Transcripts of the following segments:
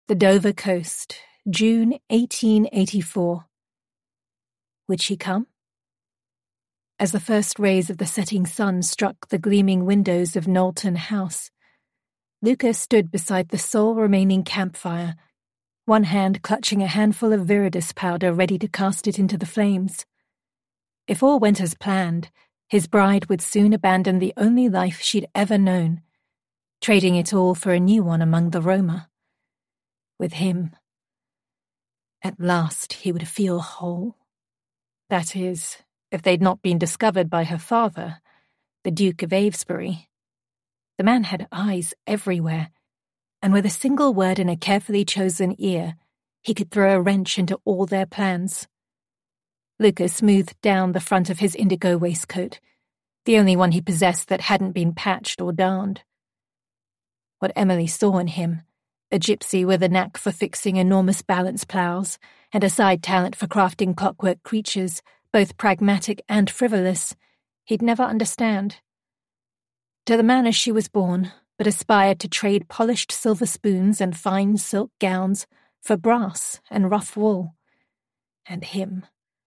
The Dover Coast, June 1884. Would she come? As the first rays of the setting sun struck the gleaming windows of Knowlton House, Luca stood beside the sole remaining campfire, one hand clutching a handful of viridis powder ready to cast it into the flames. If all went as planned, his bride would soon abandon the only life she'd ever known, trading it all for a new one among the Roma. With him, at last he would feel whole. That is, if they'd not been discovered by her father, the Duke of Avesbury. The man had eyes everywhere, and with a single word in a carefully chosen ear, he could throw a wrench into all their plans. Luca smoothed down the front of his indigo waistcoat, the only one he possessed that hadn't been patched or darned. What Emily saw in him, a gypsy with a knack for fixing enormous balance ploughs and a side talent for crafting clockwork creatures, both pragmatic and frivolous, he'd never understand. To the man as she was born, but aspired to trade polished silver spoons and fine silk gowns for brass and rough wool. And him.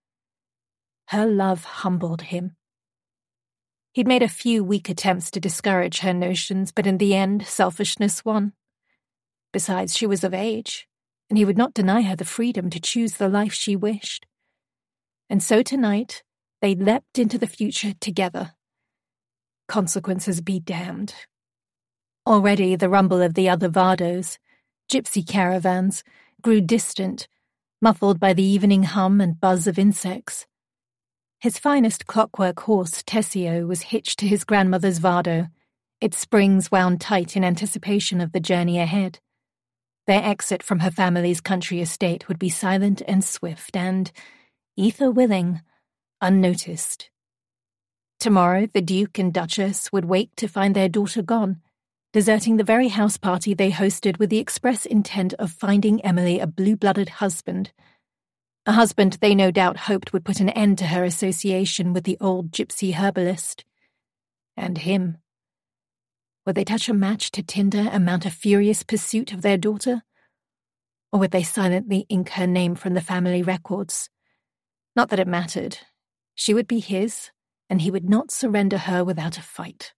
Her love humbled him. He'd made a few weak attempts to discourage her notions, but in the end, selfishness won. Besides, she was of age, and he would not deny her the freedom to choose the life she wished. And so tonight, they leapt into the future together. Consequences be damned. Already the rumble of the other Vardos, gypsy caravans, grew distant, muffled by the evening hum and buzz of insects. His finest clockwork horse, Tessio, was hitched to his grandmother's Vardo, its springs wound tight in anticipation of the journey ahead. Their exit from her family's country estate would be silent and swift and, ether willing, unnoticed. Tomorrow the Duke and Duchess would wake to find their daughter gone, deserting the very house party they hosted with the express intent of finding Emily a blue-blooded husband. A husband they no doubt hoped would put an end to her association with the old gypsy herbalist. And him. Would they touch a match to tinder and mount a furious pursuit of their daughter? Or would they silently ink her name from the family records? Not that it mattered. She would be his, and he would not surrender her without a fight.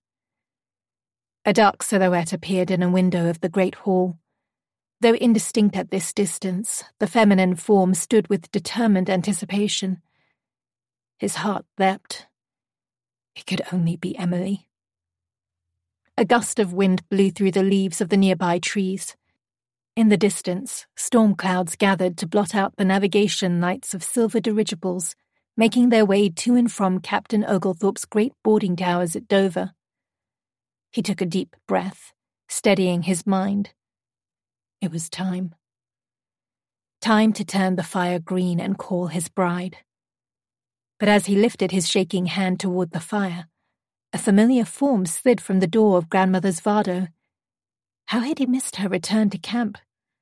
A dark silhouette appeared in a window of the great hall. Though indistinct at this distance, the feminine form stood with determined anticipation. His heart leapt. It could only be Emily. A gust of wind blew through the leaves of the nearby trees. In the distance, storm clouds gathered to blot out the navigation lights of silver dirigibles, making their way to and from Captain Oglethorpe's great boarding towers at Dover. He took a deep breath, steadying his mind. It was time. Time to turn the fire green and call his bride. But as he lifted his shaking hand toward the fire, a familiar form slid from the door of Grandmother's Vardo. How had he missed her return to camp?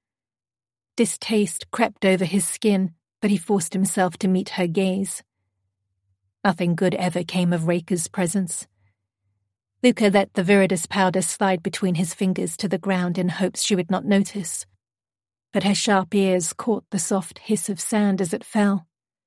Distaste crept over his skin, but he forced himself to meet her gaze. Nothing good ever came of Raker's presence. Luca let the viridis powder slide between his fingers to the ground in hopes she would not notice, but her sharp ears caught the soft hiss of sand as it fell.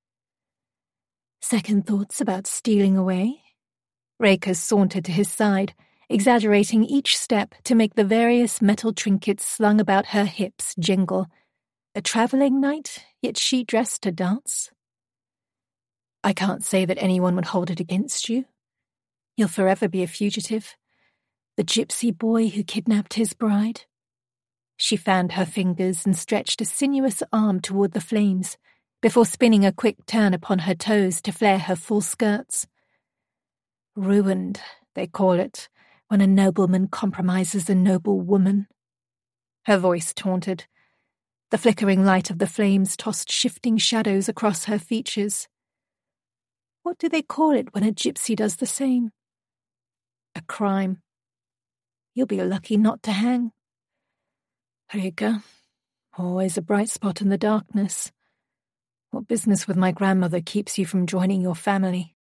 Second thoughts about stealing away? Raker sauntered to his side, exaggerating each step to make the various metal trinkets slung about her hips jingle. A travelling night, yet she dressed to dance? I can't say that anyone would hold it against you. You'll forever be a fugitive. The gypsy boy who kidnapped his bride. She fanned her fingers and stretched a sinuous arm toward the flames, before spinning a quick turn upon her toes to flare her full skirts. Ruined, they call it, when a nobleman compromises a noble woman. Her voice taunted. The flickering light of the flames tossed shifting shadows across her features. What do they call it when a gypsy does the same? A crime. You'll be lucky not to hang. Raker, always a bright spot in the darkness. What business with my grandmother keeps you from joining your family?